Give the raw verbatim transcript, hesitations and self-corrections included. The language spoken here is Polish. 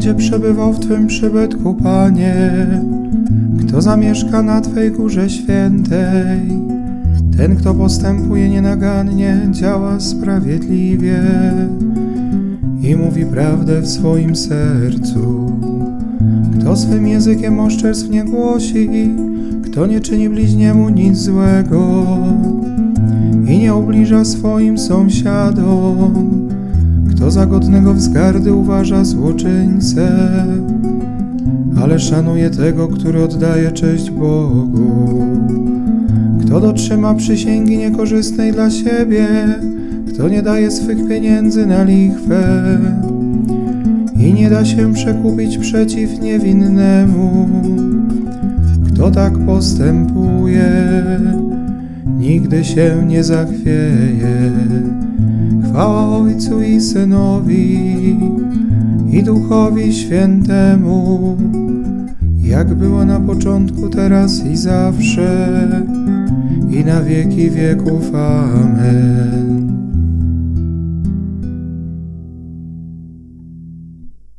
będzie przebywał w Twym przybytku, Panie. Kto zamieszka na Twej górze świętej? Ten, kto postępuje nienagannie, działa sprawiedliwie i mówi prawdę w swoim sercu. Kto swym językiem oszczerstw nie głosi, kto nie czyni bliźniemu nic złego i nie ubliża swoim sąsiadom, kto za godnego wzgardy uważa złoczyńcę, ale szanuje tego, który oddaje cześć Bogu. Kto dotrzyma przysięgi niekorzystnej dla siebie, kto nie daje swych pieniędzy na lichwę i nie da się przekupić przeciw niewinnemu, kto tak postępuje, nigdy się nie zachwieje. Chwała Ojcu i Synowi i Duchowi Świętemu, jak było na początku, teraz i zawsze, i na wieki wieków. Amen.